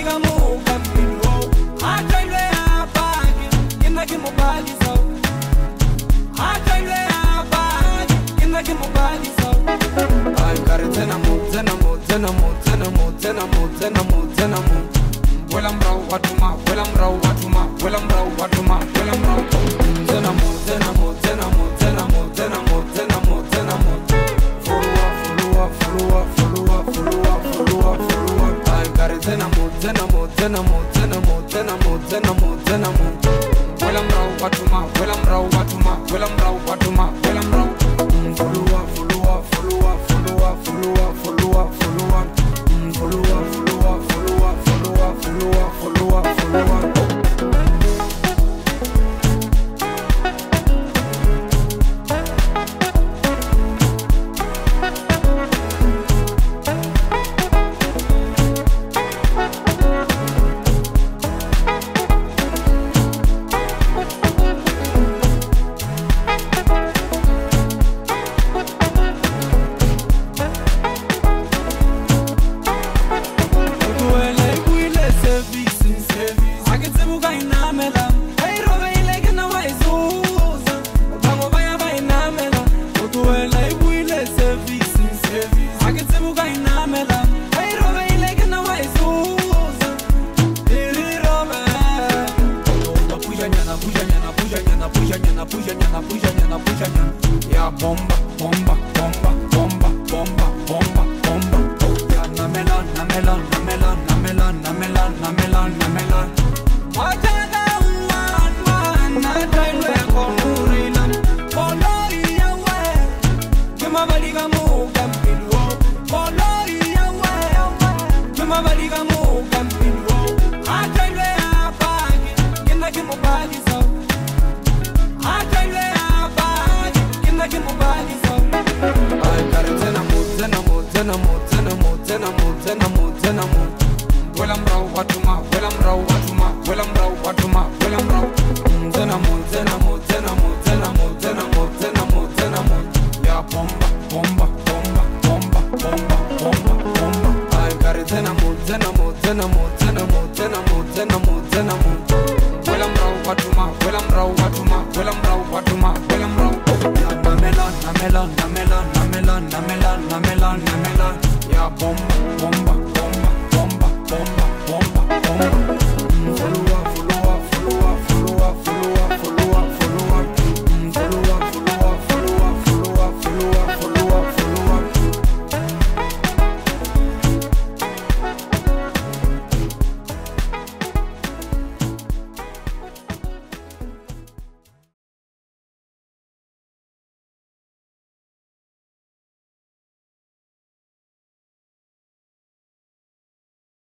balika muka mpilo hata ile habari inakimubaliza hata ile habari inakimubaliza ay kare tena mu wela mrau watuma tena mu follow ay kare tena mu wela mrau watuma follow ya bomba ya na melon wajana man na tailwe konurina polori yawe kema balika muka mpilo polori yawe kema balika muka mpilo hata ile habari inakimubaliza hata ile habari inakimubaliza ay kare tena mu wela mrau watuma tena mu ya bomba ay kare tena mu wela mrau watuma